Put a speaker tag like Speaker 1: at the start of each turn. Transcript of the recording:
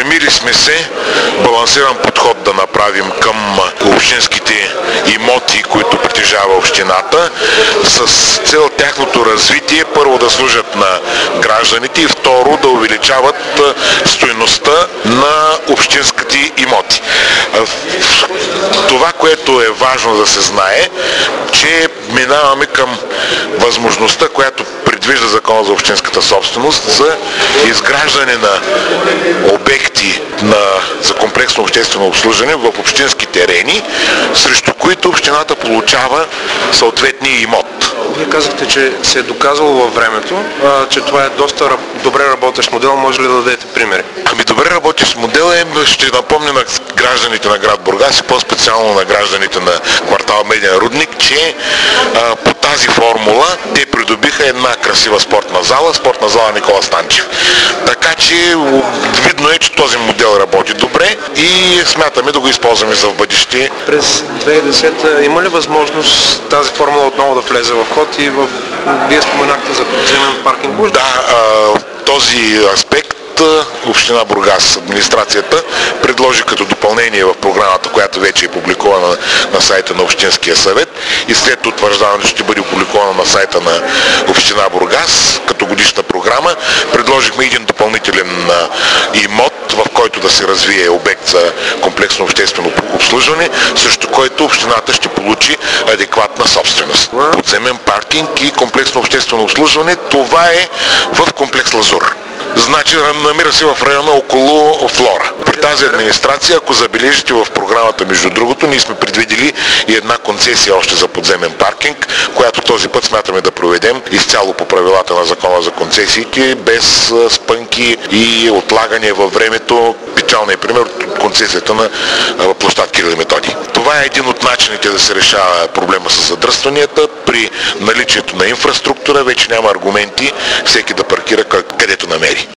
Speaker 1: Стремили сме се балансиран подход да направим към общинските имоти, които притежава общината, с цел тяхното развитие, първо да служат на гражданите и второ да увеличават стойността на общинските имоти. Това, което е важно да се знае, че минаваме към възможността, която предвижда Закона за общинската собственост, за изграждане на обекти за комплексно обществено обслужване в общински терени, срещу които общината получава съответния имот.
Speaker 2: Вие казахте, че се е доказало във времето, че това е доста добре работещ модел. Може ли да дадете примери?
Speaker 1: Добре работещ модел ще напомня на гражданите на град Бургас и по-специално на гражданите на квартал Меден рудник, че по тази формула те придобиха една красива спортна зала Никола Станчев. Така че видно е, че този модел работи добре и смятаме да го използваме за в бъдеще.
Speaker 2: През 2010 има ли възможност тази формула отново да влезе в ход и Вие споменахте за подземен паркинг?
Speaker 1: Да, този аспект Община Бургас, администрацията, предложи като допълнение в програмата, която вече е публикувана на сайта на Общинския съвет и след утвърждаването ще бъде публикувана на сайта на Община Бургас като годишна програма. Предложихме един допълнителен имот, в който да се развие обект за комплексно обществено обслужване, срещу който общината ще получи адекватна собственост. Подземен паркинг и комплексно обществено обслужване, това е в комплекс Лазур. Значи намира се в района около Флора. При тази администрация, ако забележите в програмата, между другото, ние сме предвидели и една концесия още за подземен паркинг, която този път смятаме да проведем изцяло по правилата на Закона за концесиите, без спънки и отлагане във времето. Печалният пример от концесията на площад Кирил и Методий. Това е един от начините да се решава проблема с задръстванията. При наличието на инфраструктура вече няма аргументи всеки да паркира където намери.